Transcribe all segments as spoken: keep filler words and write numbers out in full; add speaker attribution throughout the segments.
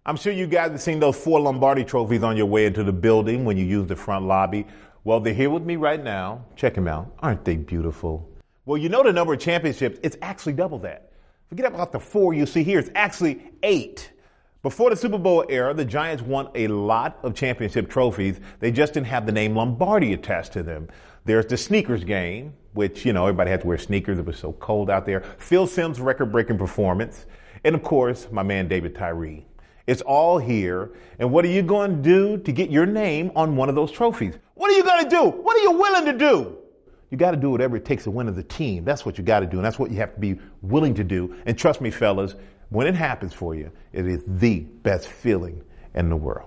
Speaker 1: I'm sure you guys have seen those four Lombardi trophies on your way into the building when you use the front lobby. Well, they're here with me right now. Check them out. Aren't they beautiful? Well, you know the number of championships, it's actually double that. Forget about the four you see here. It's actually eight. Before the Super Bowl era, the Giants won a lot of championship trophies. They just didn't have the name Lombardi attached to them. There's the sneakers game, which, you know, everybody had to wear sneakers. It was so cold out there. Phil Simms' record-breaking performance. And, of course, my man David Tyree. It's all here. And what are you going to do to get your name on one of those trophies? What are you going to do? What are you willing to do? You got to do whatever it takes to win as a team. That's what you got to do. And that's what you have to be willing to do. And trust me, fellas, when it happens for you, it is the best feeling in the world.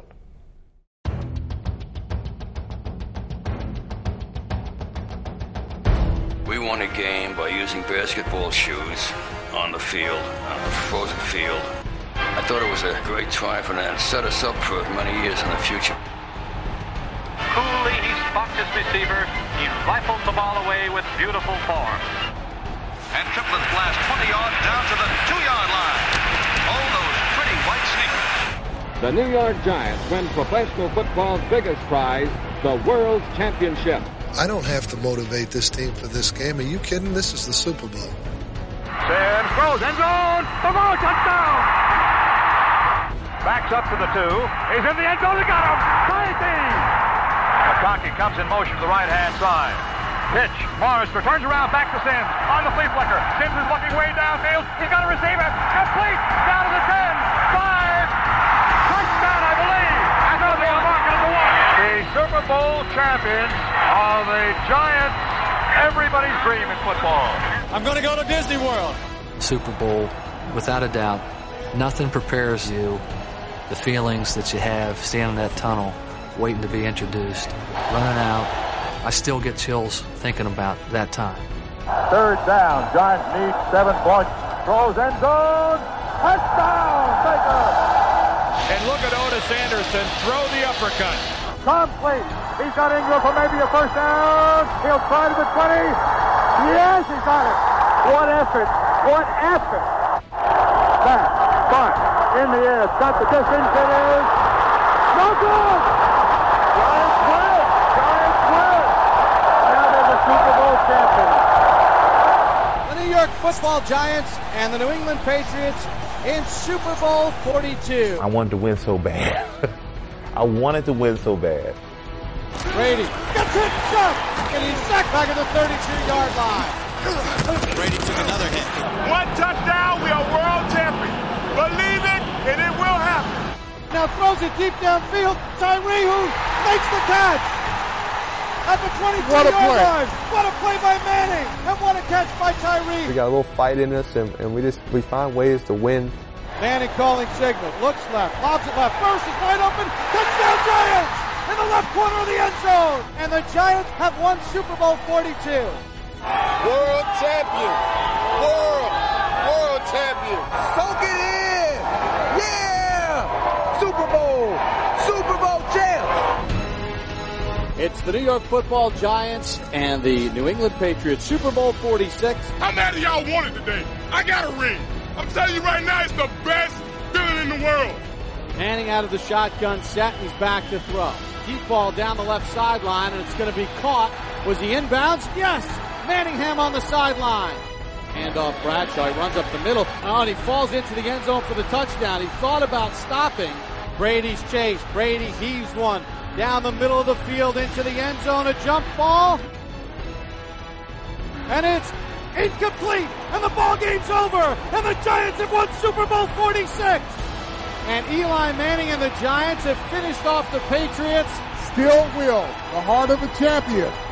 Speaker 2: We won a game by using basketball shoes on the field, on the frozen field. I thought it was a great triumph and it set us up for many years in the future.
Speaker 3: Coolly, he spocked his receiver. He rifled the ball away with beautiful form.
Speaker 4: And triplets blast twenty yards down to the two-yard line. Oh, those pretty white sneakers.
Speaker 5: The New York Giants win professional football's biggest prize, the World Championship.
Speaker 6: I don't have to motivate this team for this game. Are you kidding? This is the Super Bowl.
Speaker 3: Simms throws, end zone, the ball, touchdown! Backs up to the two. He's in the end zone. He got him. Crazy. McConkey comes in motion to the right-hand side. Pitch. Morris turns around back to Simms on the flea flicker. Simms is looking way downfield. He's got to receive it. Complete. Down to the ten. Five. Touchdown, I believe. And now they are marking the one. The Super Bowl champions are the Giants. Everybody's dream in football.
Speaker 7: I'm going to go to Disney World.
Speaker 8: Super Bowl, without a doubt, nothing prepares you. The feelings that you have standing in that tunnel, waiting to be introduced, running out. I still get chills thinking about that time.
Speaker 3: Third down. Giants need seven points. Throws end zone. Touchdown. Baker.
Speaker 7: And look at Otis Anderson throw the uppercut.
Speaker 3: Complete. He's got Ingram for maybe a first down. He'll try to the twenty. Yes, he's got it. What effort. What effort. Back. Front. In the air, got the distance, it is no good! Giants win! Giants win! Now they're the Super Bowl champions.
Speaker 7: The New York Football Giants and the New England Patriots in Super Bowl forty-two.
Speaker 1: I wanted to win so bad. I wanted to win so bad.
Speaker 7: Brady gets hit, shot, and he's sacked back at the thirty-two-yard line.
Speaker 9: Brady took another hit.
Speaker 10: One touchdown, we are world champions. Believe it, and it will happen.
Speaker 7: Now throws it deep downfield. Tyree who makes the catch at the twenty-two-yard line. What a play by Manning, and what a catch by Tyree.
Speaker 11: We got a little fight in us, and, and we just we find ways to win.
Speaker 7: Manning calling signal, looks left, lobs it left. First is wide open. Touchdown Giants in the left corner of the end zone, and the Giants have won Super Bowl forty-two.
Speaker 10: World champion, world, world champion.
Speaker 12: Soak it in. Yeah! Super Bowl! Super Bowl champs!
Speaker 7: It's the New York Football Giants and the New England Patriots, Super Bowl forty-six.
Speaker 10: How many of y'all won it today? I got a ring. I'm telling you right now, it's the best feeling in the world.
Speaker 7: Manning out of the shotgun set, and he's back to throw. Deep ball down the left sideline, and it's going to be caught. Was he inbounds? Yes! Manningham on the sideline. Handoff Bradshaw, he runs up the middle. Oh, and he falls into the end zone for the touchdown. He thought about stopping. Brady's chase. Brady heaves one down the middle of the field into the end zone. A jump ball. And it's incomplete. And the ball game's over. And the Giants have won Super Bowl forty-six. And Eli Manning and the Giants have finished off the Patriots.
Speaker 13: Still will. The heart of a champion.